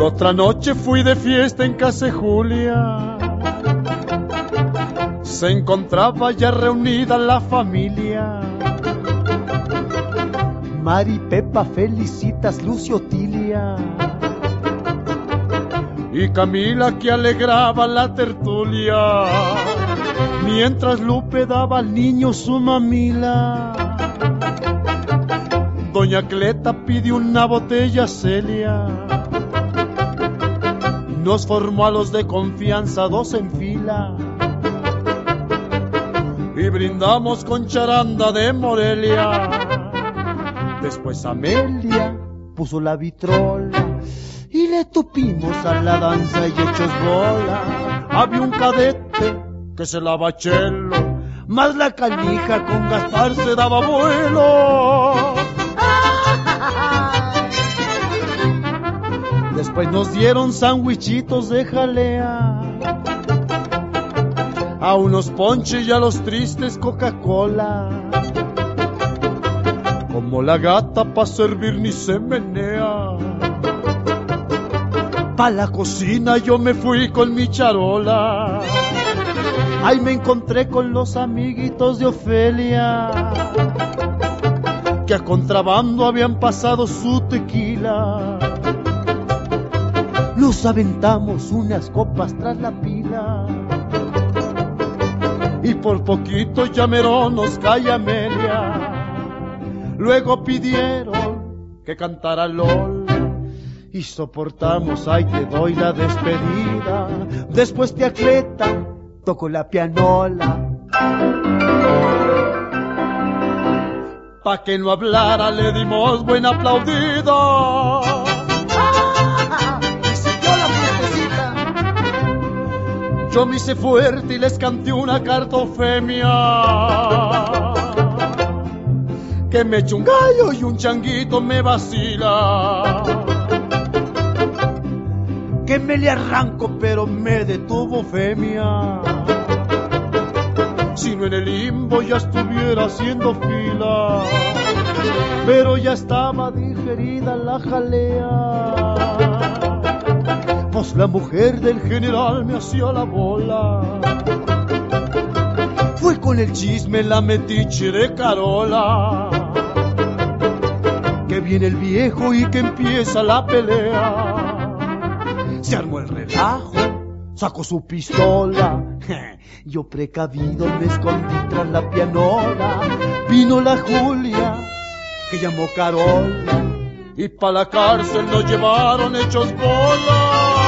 Otra noche fui de fiesta en casa de Julia. Se encontraba ya reunida la familia. Mari, Pepa, Felicitas, Lucio, Tilia y Camila, que alegraba la tertulia, mientras Lupe daba al niño su mamila. Doña Cleta pidió una botella Celia y nos formó a los de confianza dos en fila y brindamos con charanda de Morelia. Después Amelia puso la vitrola y le tupimos a la danza y hechos bola. Había un cadete que se lava chelo, más la canija con Gaspar se daba vuelo. Después nos dieron sandwichitos de jalea, a unos ponches y a los tristes Coca-Cola. Como la gata pa' servir ni se menea. Pa' la cocina yo me fui con mi charola. Ahí me encontré con los amiguitos de Ofelia, que a contrabando habían pasado su tequila. Nos aventamos unas copas tras la pila y por poquito ya mero nos cae Amelia. Luego pidieron que cantara Lola y soportamos, ay te doy la despedida. Después tía Cleta tocó la pianola. Pa' que no hablara le dimos buena aplaudida. Y siguió la fiestecita. Yo me hice fuerte y les canté una cartofemia. Que me eche un gallo y un changuito me vacila. Que me le arranco pero me detuvo femia. Si no en el limbo ya estuviera haciendo fila, pero ya estaba digerida la jalea. Pues la mujer del general me hacía la bola. Fue con el chisme la metiche de Carola. Que viene el viejo y que empieza la pelea. Se armó el relajo, sacó su pistola. Yo precavido me escondí tras la pianola. Vino la Julia, que llamó Carola, y pa' la cárcel nos llevaron hechos bola.